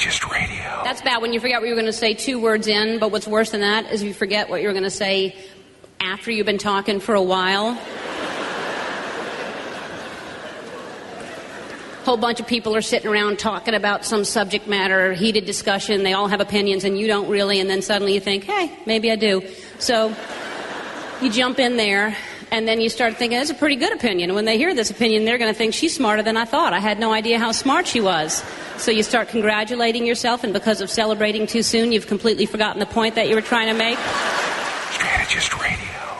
Strategist Radio. That's bad when you forget what you were going to say 2 words in, but what's worse than that is you forget what you were going to say after you've been talking for a while. Whole bunch of people are sitting around talking about some subject matter, heated discussion, they all have opinions and you don't really, and then suddenly you think, hey, maybe I do. So you jump in there, and then you start thinking, that's a pretty good opinion. And when they hear this opinion, they're going to think, she's smarter than I thought. I had no idea how smart she was. So you start congratulating yourself, and because of celebrating too soon, you've completely forgotten the point that you were trying to make. Strategist Radio.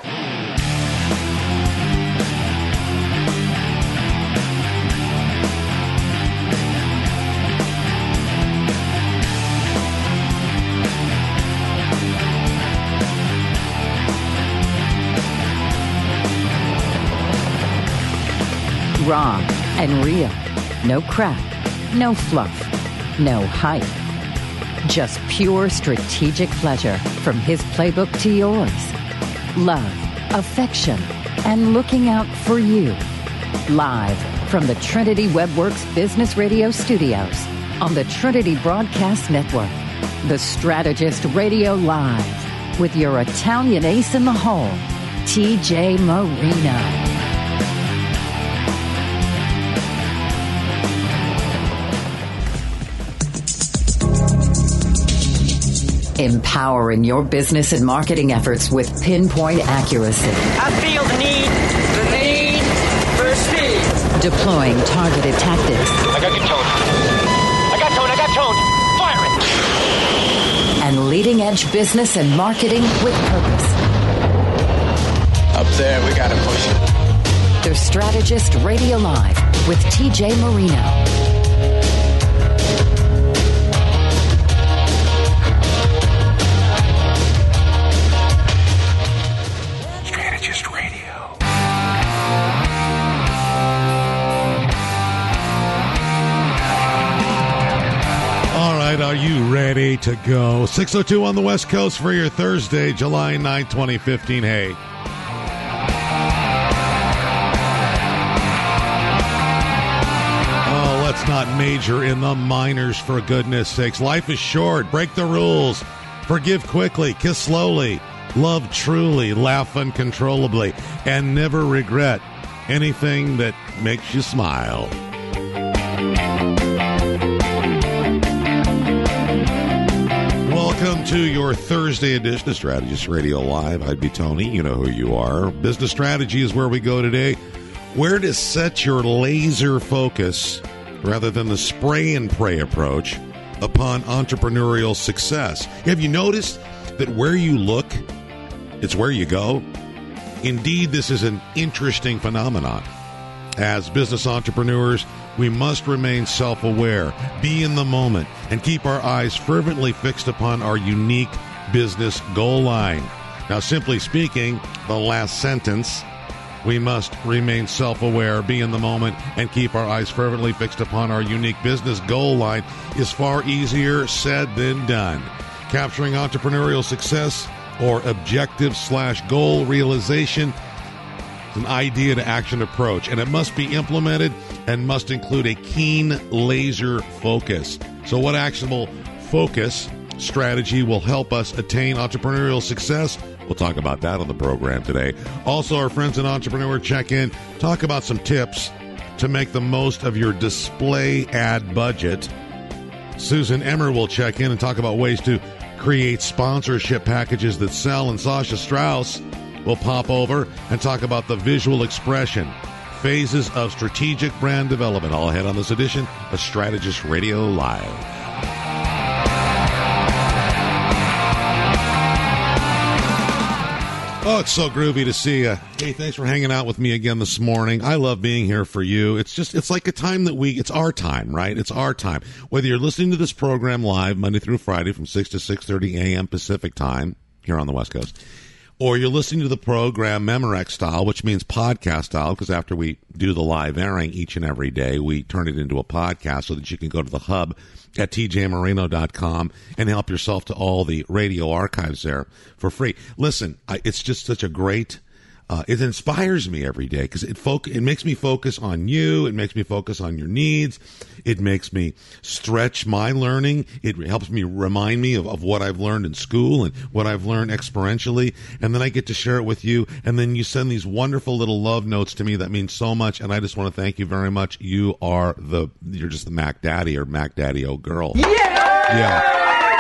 Raw and real. No crap, no fluff, no hype. Just pure strategic pleasure from his playbook to yours. Love, affection, and looking out for you. Live from the Trinity WebWorks Business Radio studios on the Trinity Broadcast Network. The Strategist Radio Live with your Italian ace in the hole, TJ Marino. Empowering your business and marketing efforts with pinpoint accuracy. I feel the need for speed. Deploying targeted tactics. I got tone. Fire it. And leading edge business and marketing with purpose. Up there, we gotta push it. The Strategist Radio Live with TJ Marino. Are you ready to go? 6:02 on the West Coast for your Thursday, July 9, 2015. Hey. Oh, let's not major in the minors, for goodness sakes. Life is short. Break the rules. Forgive quickly. Kiss slowly. Love truly. Laugh uncontrollably. And never regret anything that makes you smile. Welcome to your Thursday edition of Strategist Radio Live. I'd be Tony. You know who you are. Business strategy is where we go today. Where to set your laser focus, rather than the spray and pray approach, upon entrepreneurial success. Have you noticed that where you look, it's where you go? Indeed, this is an interesting phenomenon. As business entrepreneurs, we must remain self-aware, be in the moment, and keep our eyes fervently fixed upon our unique business goal line. Now, simply speaking, the last sentence, we must remain self-aware, be in the moment, and keep our eyes fervently fixed upon our unique business goal line, is far easier said than done. Capturing entrepreneurial success or objective/goal realization, an idea to action approach, and it must be implemented and must include a keen laser focus. So what actionable focus strategy will help us attain entrepreneurial success? We'll talk about that on the program today. Also, our friends in Entrepreneur Check-In talk about some tips to make the most of your display ad budget. Susan Emmer will check in and talk about ways to create sponsorship packages that sell, and Sasha Strauss will pop over and talk about the visual expression, phases of strategic brand development. All ahead on this edition of Strategist Radio Live. Oh, it's so groovy to see you. Hey, thanks for hanging out with me again this morning. I love being here for you. It's like a time that it's our time, right? It's our time. Whether you're listening to this program live Monday through Friday from 6 to 6:30 a.m. Pacific time here on the West Coast, or you're listening to the program Memorex style, which means podcast style, because after we do the live airing each and every day, we turn it into a podcast so that you can go to the hub at tjmarino.com and help yourself to all the radio archives there for free. Listen, it's just such a great it inspires me every day because it makes me focus on you. It makes me focus on your needs. It makes me stretch my learning. It helps me remind me of what I've learned in school and what I've learned experientially. And then I get to share it with you. And then you send these wonderful little love notes to me that mean so much. And I just want to thank you very much. You're just the Mac Daddy or Mac Daddy O girl. Yeah.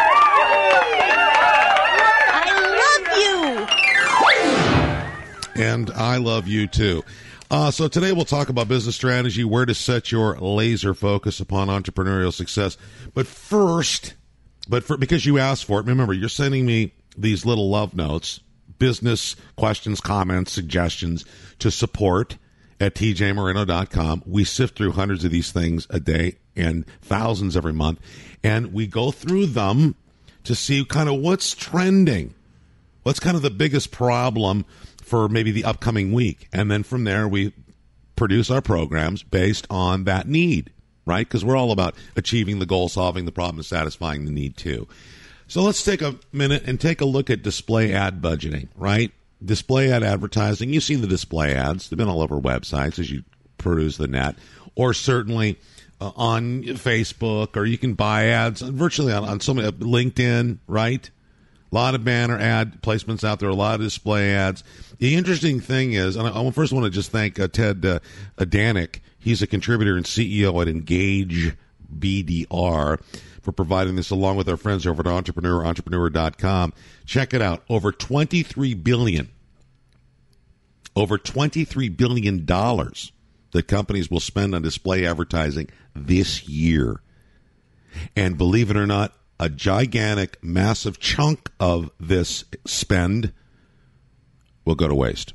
And I love you, too. So today we'll talk about business strategy, where to set your laser focus upon entrepreneurial success. But first, because you asked for it, remember, you're sending me these little love notes, business questions, comments, suggestions to support at tjmarino.com. We sift through hundreds of these things a day and thousands every month, and we go through them to see kind of what's trending, what's kind of the biggest problem for maybe the upcoming week. And then from there, we produce our programs based on that need, right? Because we're all about achieving the goal, solving the problem, and satisfying the need too. So let's take a minute and take a look at display ad budgeting, right? Display ad advertising. You've seen the display ads. They've been all over websites as you peruse the net, or certainly on Facebook, or you can buy ads virtually on so many, LinkedIn, right? A lot of banner ad placements out there, a lot of display ads. The interesting thing is, and I first want to just thank Ted Danik. He's a contributor and CEO at Engage BDR for providing this along with our friends over at entrepreneur.com. Check it out. Over $23 billion that companies will spend on display advertising this year. And believe it or not, a gigantic, massive chunk of this spend will go to waste.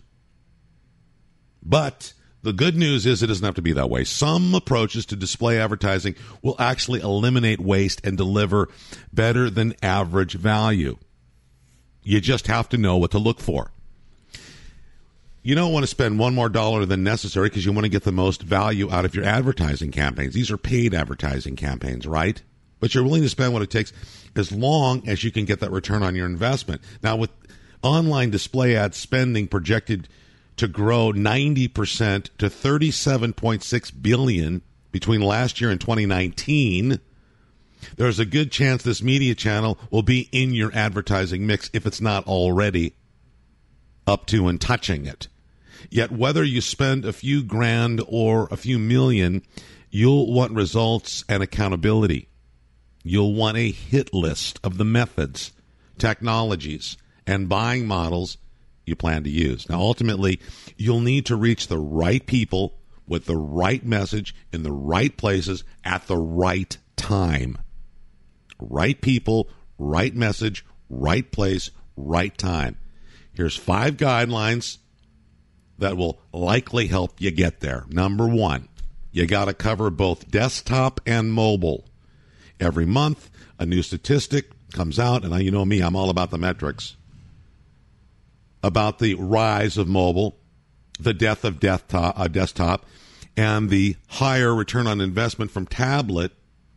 But the good news is it doesn't have to be that way. Some approaches to display advertising will actually eliminate waste and deliver better than average value. You just have to know what to look for. You don't want to spend one more dollar than necessary because you want to get the most value out of your advertising campaigns. These are paid advertising campaigns, right? But you're willing to spend what it takes as long as you can get that return on your investment. Now, with online display ad spending projected to grow 90% to $37.6 billion between last year and 2019, there's a good chance this media channel will be in your advertising mix if it's not already up to and touching it. Yet whether you spend a few grand or a few million, you'll want results and accountability. You'll want a hit list of the methods, technologies, and buying models you plan to use. Now, ultimately, you'll need to reach the right people with the right message in the right places at the right time. Right people, right message, right place, right time. Here's 5 guidelines that will likely help you get there. Number 1, you got to cover both desktop and mobile. Every month, a new statistic comes out, and you know me, I'm all about the metrics, about the rise of mobile, the death of desktop, and the higher return on investment from tablets,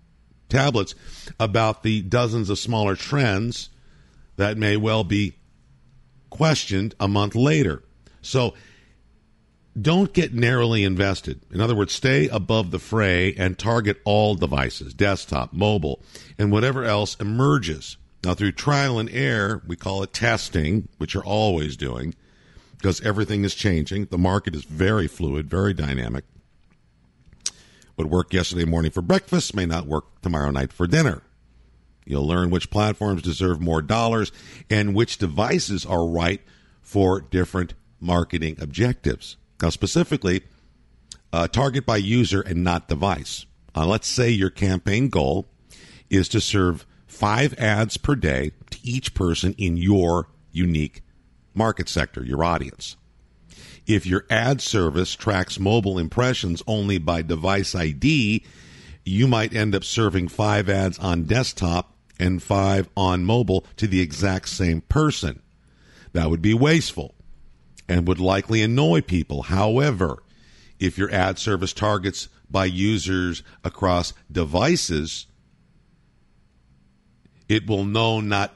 about the dozens of smaller trends that may well be questioned a month later. So don't get narrowly invested. In other words, stay above the fray and target all devices, desktop, mobile, and whatever else emerges. Now, through trial and error, we call it testing, which you're always doing, because everything is changing. The market is very fluid, very dynamic. What worked yesterday morning for breakfast may not work tomorrow night for dinner. You'll learn which platforms deserve more dollars and which devices are right for different marketing objectives. Now, specifically, target by user and not device. Let's say your campaign goal is to serve 5 ads per day to each person in your unique market sector, your audience. If your ad service tracks mobile impressions only by device ID, you might end up serving 5 ads on desktop and 5 on mobile to the exact same person. That would be wasteful and would likely annoy people. However, if your ad service targets by users across devices, it will know not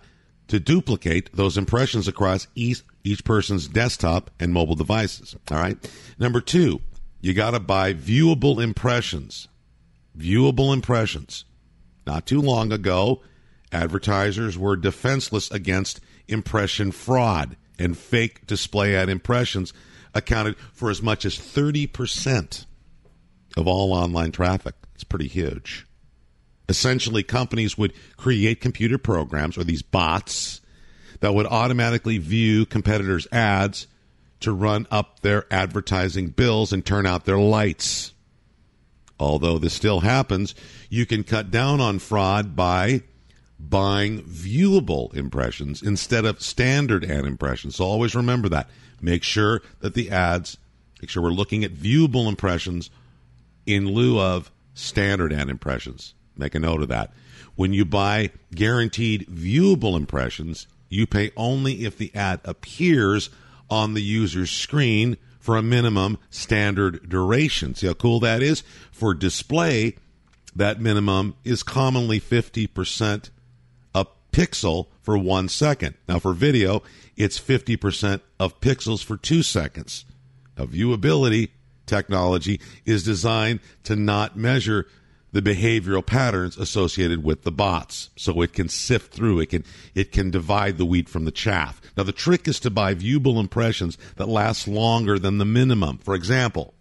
to duplicate those impressions across each person's desktop and mobile devices. All right. Number 2, you got to buy viewable impressions. Viewable impressions. Not too long ago, advertisers were defenseless against impression fraud, and fake display ad impressions accounted for as much as 30% of all online traffic. It's pretty huge. Essentially, companies would create computer programs, or these bots, that would automatically view competitors' ads to run up their advertising bills and turn out their lights. Although this still happens, you can cut down on fraud by buying viewable impressions instead of standard ad impressions. So always remember that. Make sure that the ads, make sure we're looking at viewable impressions in lieu of standard ad impressions. Make a note of that. When you buy guaranteed viewable impressions, you pay only if the ad appears on the user's screen for a minimum standard duration. See how cool that is? For display, that minimum is commonly 50% a pixel for 1 second. Now for video, it's 50% of pixels for 2 seconds. Now viewability technology is designed to not measure the behavioral patterns associated with the bots, so it can sift through, it can divide the wheat from the chaff. Now the trick is to buy viewable impressions that last longer than the minimum. For example,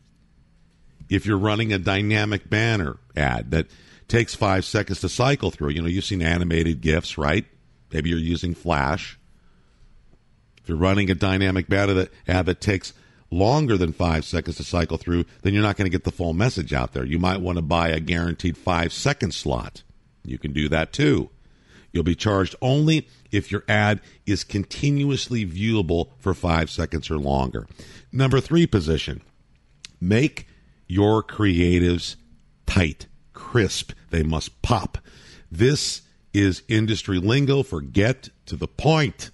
if you're running a dynamic banner ad that takes 5 seconds to cycle through, you've seen animated GIFs, right? Maybe you're using Flash. If you're running a dynamic banner ad that takes longer than 5 seconds to cycle through, then you're not going to get the full message out there. You might want to buy a guaranteed 5-second slot. You can do that too. You'll be charged only if your ad is continuously viewable for 5 seconds or longer. Number 3 position, make your creatives tight, crisp. They must pop. This is industry lingo for get to the point.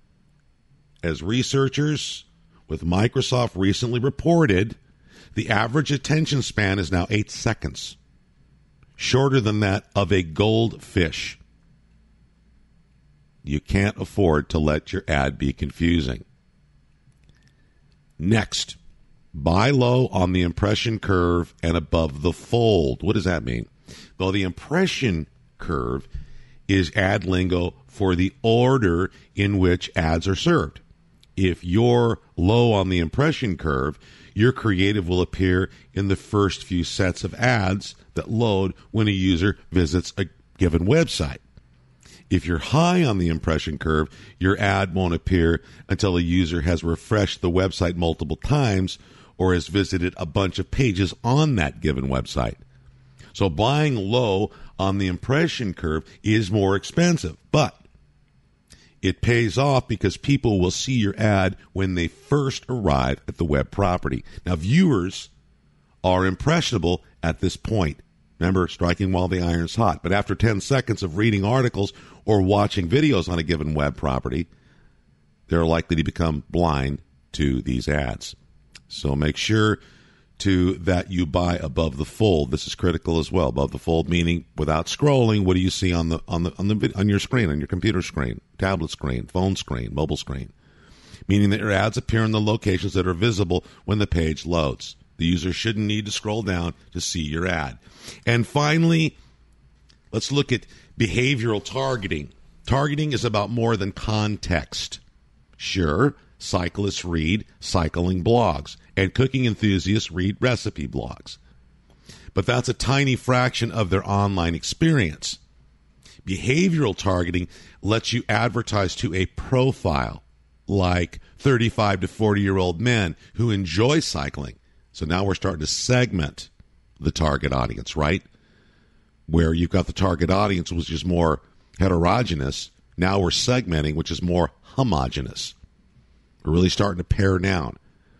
As researchers with Microsoft recently reported, the average attention span is now 8 seconds, shorter than that of a goldfish. You can't afford to let your ad be confusing. Next, buy low on the impression curve and above the fold. What does that mean? Well, the impression curve is ad lingo for the order in which ads are served. If you're low on the impression curve, your creative will appear in the first few sets of ads that load when a user visits a given website. If you're high on the impression curve, your ad won't appear until a user has refreshed the website multiple times or has visited a bunch of pages on that given website. So buying low on the impression curve is more expensive, but it pays off because people will see your ad when they first arrive at the web property. Now, viewers are impressionable at this point. Remember, striking while the iron's hot. But after 10 seconds of reading articles or watching videos on a given web property, they're likely to become blind to these ads. So make sure that you buy above the fold. This is critical as well. Above the fold meaning without scrolling. What do you see on your screen, on your computer screen, tablet screen, phone screen, mobile screen? Meaning that your ads appear in the locations that are visible when the page loads. The user shouldn't need to scroll down to see your ad. And finally, let's look at behavioral targeting. Targeting is about more than context. Sure, cyclists read cycling blogs, and cooking enthusiasts read recipe blogs. But that's a tiny fraction of their online experience. Behavioral targeting lets you advertise to a profile, like 35 to 40-year-old men who enjoy cycling. So now we're starting to segment the target audience, right? Where you've got the target audience, which is more heterogeneous. Now we're segmenting, which is more homogeneous. We're really starting to pare down.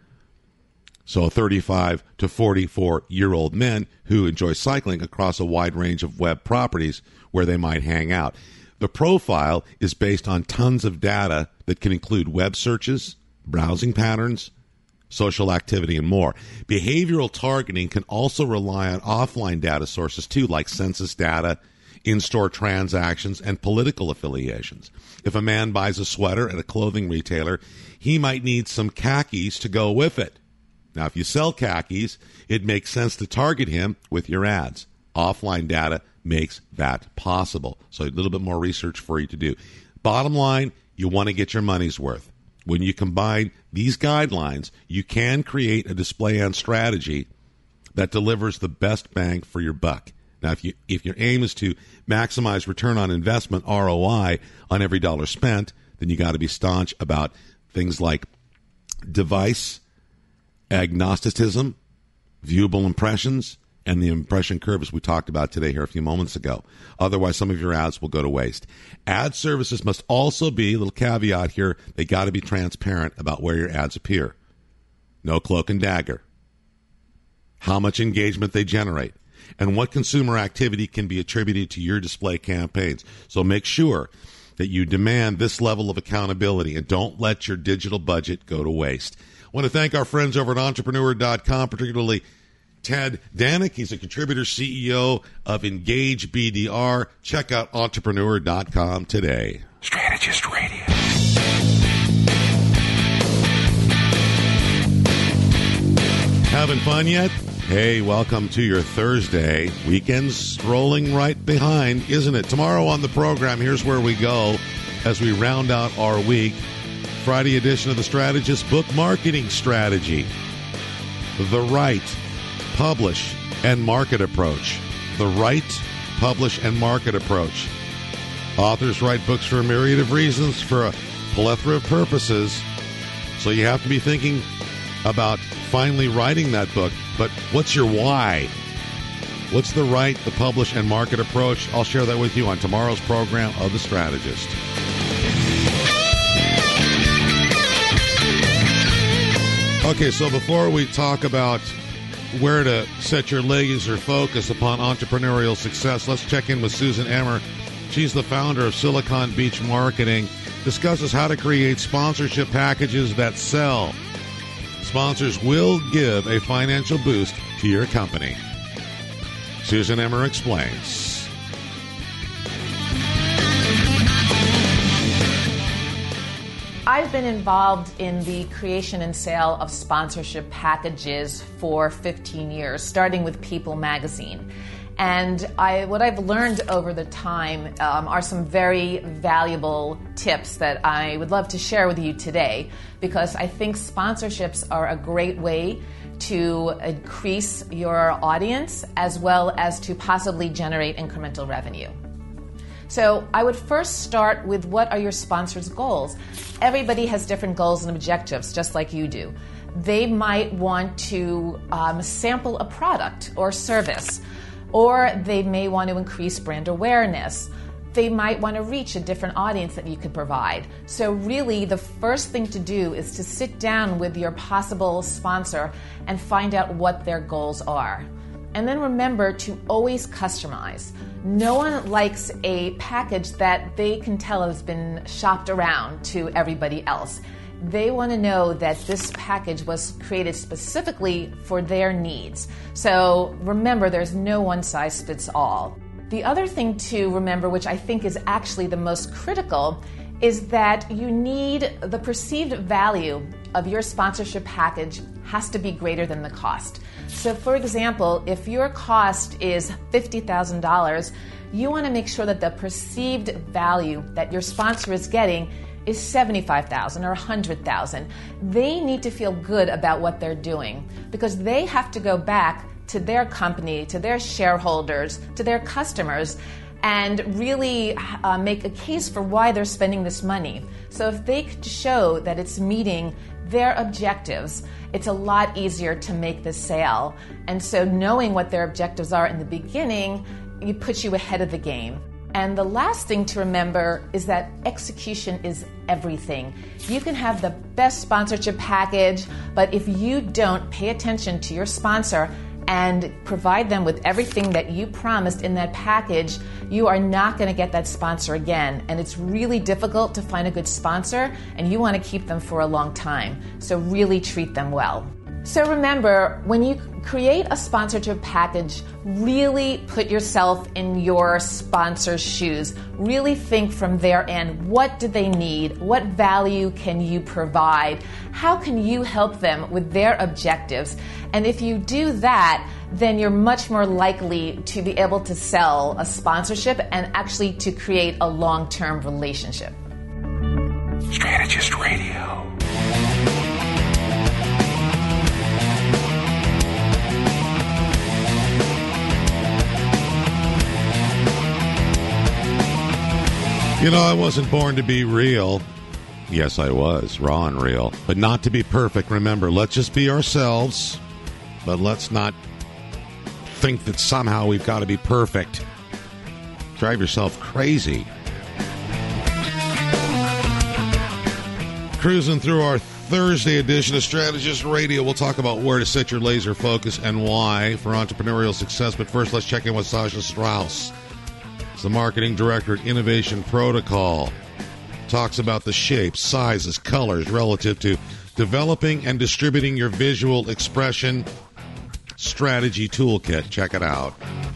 So 35 to 44-year-old men who enjoy cycling across a wide range of web properties where they might hang out. The profile is based on tons of data that can include web searches, browsing patterns, social activity, and more. Behavioral targeting can also rely on offline data sources too, like census data, in-store transactions, and political affiliations. If a man buys a sweater at a clothing retailer, he might need some khakis to go with it. Now, if you sell khakis, it makes sense to target him with your ads. Offline data makes that possible. So a little bit more research for you to do. Bottom line, you want to get your money's worth. When you combine these guidelines, you can create a display ad strategy that delivers the best bang for your buck. Now, if your aim is to maximize return on investment, ROI, on every dollar spent, then you got to be staunch about things like device agnosticism, viewable impressions, and the impression curve, as we talked about today here a few moments ago. Otherwise, some of your ads will go to waste. Ad services must also be, a little caveat here, they got to be transparent about where your ads appear. No cloak and dagger. How much engagement they generate, and what consumer activity can be attributed to your display campaigns. So make sure that you demand this level of accountability and don't let your digital budget go to waste. I want to thank our friends over at Entrepreneur.com, particularly Ted Danik. He's a contributor CEO of Engage BDR. Check out Entrepreneur.com today. Strategist Radio. Having fun yet? Hey, welcome to your Thursday. Weekend's rolling right behind, isn't it? Tomorrow on the program, here's where we go as we round out our week. Friday edition of The Strategist Book Marketing Strategy. The right publish and market approach. The right publish and market approach. Authors write books for a myriad of reasons, for a plethora of purposes. So you have to be thinking about finally writing that book. But what's your why? What's the right, the publish, and market approach? I'll share that with you on tomorrow's program of The Strategist. Okay, so before we talk about where to set your laser focus upon entrepreneurial success, let's check in with Susan Emmer. She's the founder of Silicon Beach Marketing. Discusses how to create sponsorship packages that sell. Sponsors will give a financial boost to your company. Susan Emmer explains. I've been involved in the creation and sale of sponsorship packages for 15 years, starting with People magazine. And what I've learned over the time are some very valuable tips that I would love to share with you today, because I think sponsorships are a great way to increase your audience as well as to possibly generate incremental revenue. So I would first start with, what are your sponsors' goals? Everybody has different goals and objectives, just like you do. They might want to sample a product or service, or they may want to increase brand awareness. They might want to reach a different audience that you could provide. So really, the first thing to do is to sit down with your possible sponsor and find out what their goals are. And then remember to always customize. No one likes a package that they can tell has been shopped around to everybody else. They want to know that this package was created specifically for their needs. So remember, there's no one size fits all. The other thing to remember, which I think is actually the most critical, is that you need the perceived value of your sponsorship package has to be greater than the cost. So for example, if your cost is $50,000, you want to make sure that the perceived value that your sponsor is getting is $75,000 or $100,000. They need to feel good about what they're doing, because they have to go back to their company, to their shareholders, to their customers, and really make a case for why they're spending this money. So if they could show that it's meeting their objectives, it's a lot easier to make the sale. And so knowing what their objectives are in the beginning, it puts you ahead of the game. And the last thing to remember is that execution is everything. You can have the best sponsorship package, but if you don't pay attention to your sponsor and provide them with everything that you promised in that package, you are not going to get that sponsor again. And it's really difficult to find a good sponsor, and you want to keep them for a long time. So really treat them well. So remember, when you create a sponsorship package, really put yourself in your sponsor's shoes. Really think from their end, what do they need? What value can you provide? How can you help them with their objectives? And if you do that, then you're much more likely to be able to sell a sponsorship and actually to create a long-term relationship. Strategist Radio. You know, I wasn't born to be real. Yes, I was, raw and real, but not to be perfect. Remember, let's just be ourselves, but let's not think that somehow we've got to be perfect. Drive yourself crazy. Cruising through our Thursday edition of Strategist Radio, we'll talk about where to set your laser focus and why for entrepreneurial success. But first, let's check in with Sasha Strauss. The marketing director at Innovation Protocol talks about the shapes, sizes, colors relative to developing and distributing your visual expression strategy toolkit. Check it out.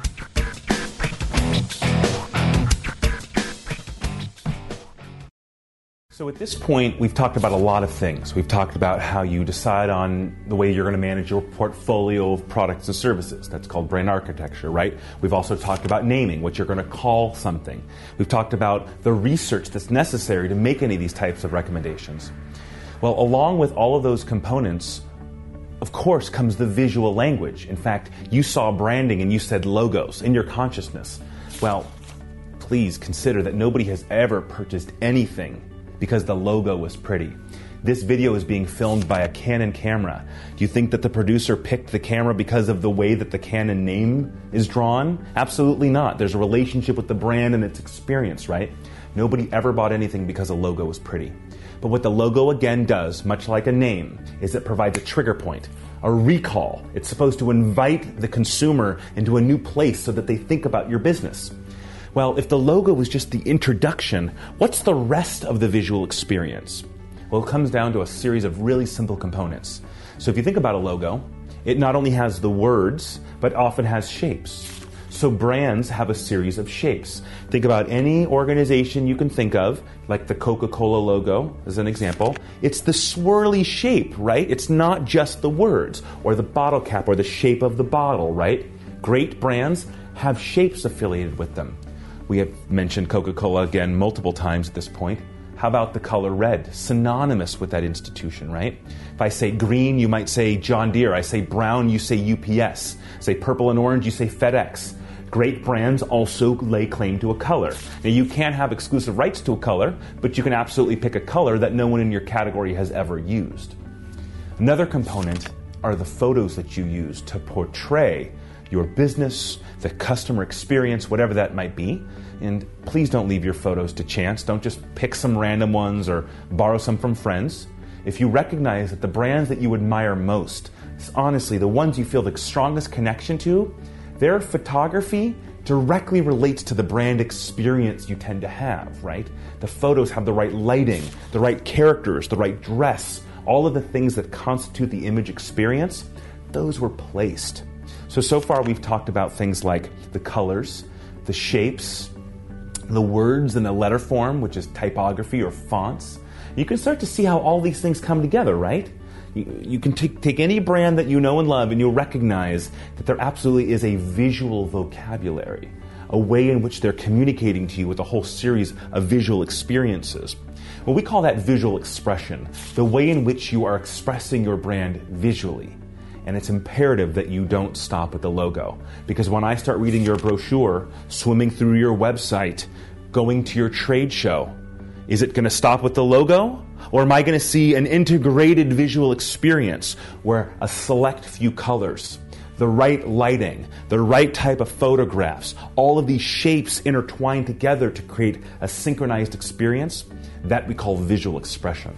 So at this point, we've talked about a lot of things. We've talked about how you decide on the way you're going to manage your portfolio of products and services. That's called brand architecture, right? We've also talked about naming, what you're going to call something. We've talked about the research that's necessary to make any of these types of recommendations. Well, along with all of those components, of course, comes the visual language. In fact, you saw branding and you said logos in your consciousness. Well, please consider that nobody has ever purchased anything because the logo was pretty. This video is being filmed by a Canon camera. Do you think that the producer picked the camera because of the way that the Canon name is drawn? Absolutely not. There's a relationship with the brand and its experience, right? Nobody ever bought anything because a logo was pretty. But what the logo again does, much like a name, is it provides a trigger point, a recall. It's supposed to invite the consumer into a new place so that they think about your business. Well, if the logo is just the introduction, what's the rest of the visual experience? Well, it comes down to a series of really simple components. So if you think about a logo, it not only has the words, but often has shapes. So brands have a series of shapes. Think about any organization you can think of, like the Coca-Cola logo as an example. It's the swirly shape, right? It's not just the words, or the bottle cap, or the shape of the bottle, right? Great brands have shapes affiliated with them. We have mentioned Coca-Cola again multiple times at this point. How about the color red? Synonymous with that institution, right? If I say green, you might say John Deere. I say brown, you say UPS. Say purple and orange, you say FedEx. Great brands also lay claim to a color. Now, you can't have exclusive rights to a color, but you can absolutely pick a color that no one in your category has ever used. Another component are the photos that you use to portray your business, the customer experience, whatever that might be. And please don't leave your photos to chance. Don't just pick some random ones or borrow some from friends. If you recognize that the brands that you admire most, honestly, the ones you feel the strongest connection to, their photography directly relates to the brand experience you tend to have, right? The photos have the right lighting, the right characters, the right dress, all of the things that constitute the image experience, those were placed. So far we've talked about things like the colors, the shapes, the words in the letter form, which is typography or fonts. You can start to see how all these things come together, right? You can take any brand that you know and love and you'll recognize that there absolutely is a visual vocabulary, a way in which they're communicating to you with a whole series of visual experiences. Well, we call that visual expression, the way in which you are expressing your brand visually. And it's imperative that you don't stop with the logo. Because when I start reading your brochure, swimming through your website, going to your trade show, is it going to stop with the logo? Or am I going to see an integrated visual experience where a select few colors, the right lighting, the right type of photographs, all of these shapes intertwine together to create a synchronized experience? That we call visual expression.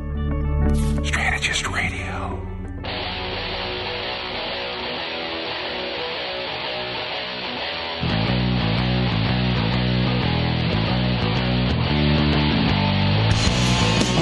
Strategist Radio.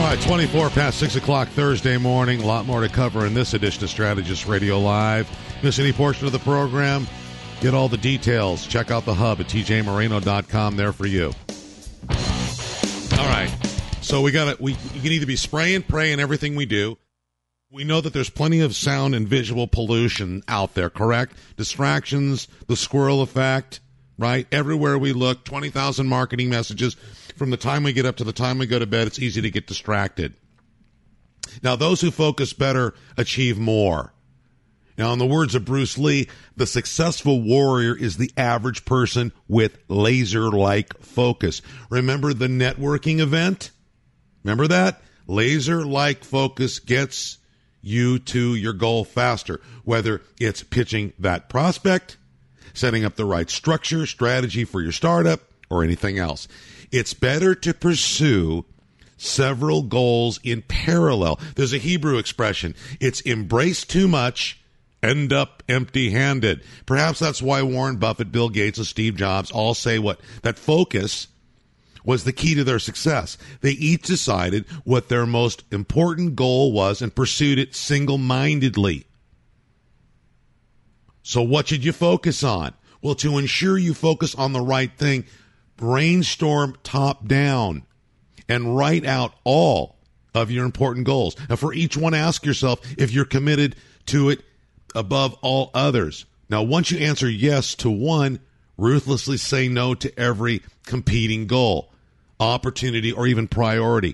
right, 24 past 6 o'clock Thursday morning. A lot more to cover in this edition of Strategist Radio Live. Miss any portion of the program? Get all the details. Check out the hub at tjmarino.com there for you. All right. So we can either be spraying, praying everything we do. We know that there's plenty of sound and visual pollution out there, correct? Distractions, the squirrel effect, right? Everywhere we look, 20,000 marketing messages. From the time we get up to the time we go to bed, it's easy to get distracted. Now, those who focus better achieve more. Now, in the words of Bruce Lee, the successful warrior is the average person with laser-like focus. Remember the networking event? Remember that? Laser-like focus gets you to your goal faster, whether it's pitching that prospect, setting up the right structure, strategy for your startup, or anything else. It's better to pursue several goals in parallel. There's a Hebrew expression. It's embrace too much, end up empty-handed. Perhaps that's why Warren Buffett, Bill Gates, and Steve Jobs all say that focus was the key to their success. They each decided what their most important goal was and pursued it single-mindedly. So what should you focus on? Well, to ensure you focus on the right thing, brainstorm top down and write out all of your important goals. Now, for each one, ask yourself if you're committed to it above all others. Now, once you answer yes to one, ruthlessly say no to every competing goal, opportunity, or even priority.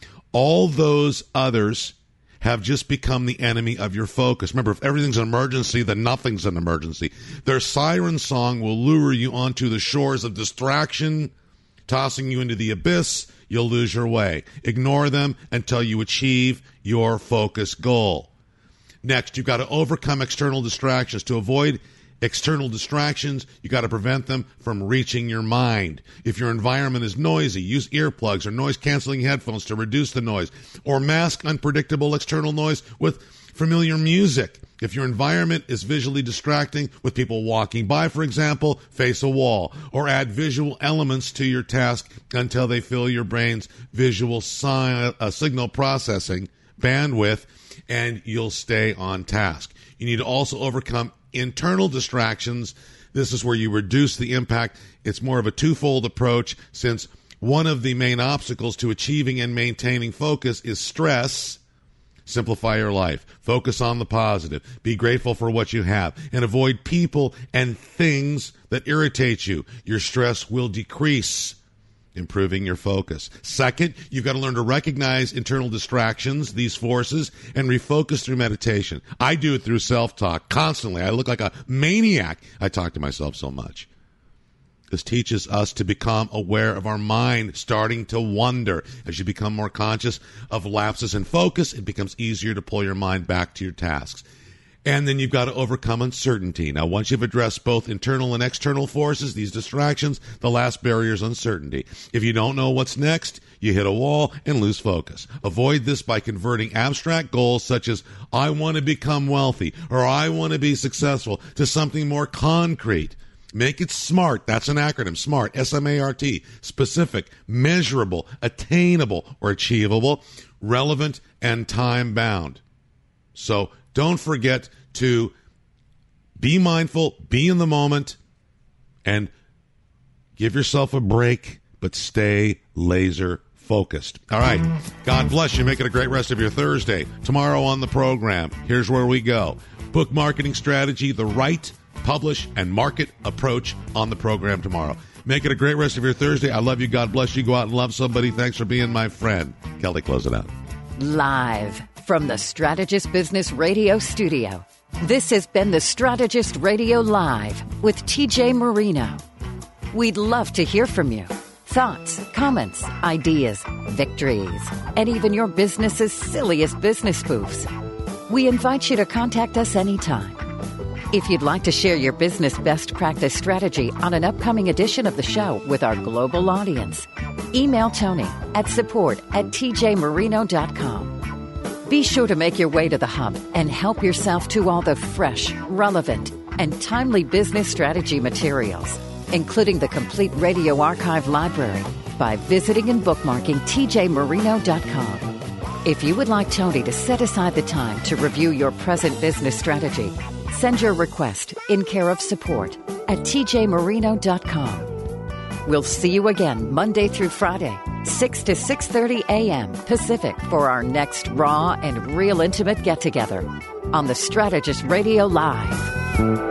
All those others have just become the enemy of your focus. Remember, if everything's an emergency, then nothing's an emergency. Their siren song will lure you onto the shores of distraction, tossing you into the abyss. You'll lose your way. Ignore them until you achieve your focus goal. Next, you've got to overcome external distractions. To avoid external distractions, you got to prevent them from reaching your mind. If your environment is noisy, use earplugs or noise-canceling headphones to reduce the noise, or mask unpredictable external noise with familiar music. If your environment is visually distracting, with people walking by, for example, face a wall, or add visual elements to your task until they fill your brain's visual signal processing bandwidth, and you'll stay on task. You need to also overcome internal distractions. This is where you reduce the impact. It's more of a twofold approach, since one of the main obstacles to achieving and maintaining focus is stress. Simplify your life. Focus on the positive. Be grateful for what you have, and avoid people and things that irritate you. Your stress will decrease, improving your focus. Second, you've got to learn to recognize internal distractions, these forces, and refocus through meditation. I do it through self-talk constantly. I look like a maniac. I talk to myself so much. This teaches us to become aware of our mind starting to wander. As you become more conscious of lapses in focus, it becomes easier to pull your mind back to your tasks. And then you've got to overcome uncertainty. Now, once you've addressed both internal and external forces, these distractions, the last barrier is uncertainty. If you don't know what's next, you hit a wall and lose focus. Avoid this by converting abstract goals such as, I want to become wealthy, or I want to be successful, to something more concrete. Make it SMART. That's an acronym. SMART, S-M-A-R-T. Specific, measurable, attainable, or achievable, relevant, and time-bound. So don't forget to be mindful, be in the moment, and give yourself a break, but stay laser focused. All right. God bless you. Make it a great rest of your Thursday. Tomorrow on the program, here's where we go. Book marketing strategy, the right publish and market approach on the program tomorrow. Make it a great rest of your Thursday. I love you. God bless you. Go out and love somebody. Thanks for being my friend. Kelly, close it out. Live from the Strategist Business Radio studio, this has been the Strategist Radio Live with TJ Marino. We'd love to hear from you. Thoughts, comments, ideas, victories, and even your business's silliest business spoofs. We invite you to contact us anytime. If you'd like to share your business best practice strategy on an upcoming edition of the show with our global audience, email Tony at support@tjmarino.com. Be sure to make your way to the hub and help yourself to all the fresh, relevant, and timely business strategy materials, including the complete radio archive library, by visiting and bookmarking tjmarino.com. If you would like Tony to set aside the time to review your present business strategy, send your request in care of support at tjmarino.com. We'll see you again Monday through Friday, 6 to 6:30 a.m. Pacific for our next raw and real intimate get-together on the Strategist Radio Live.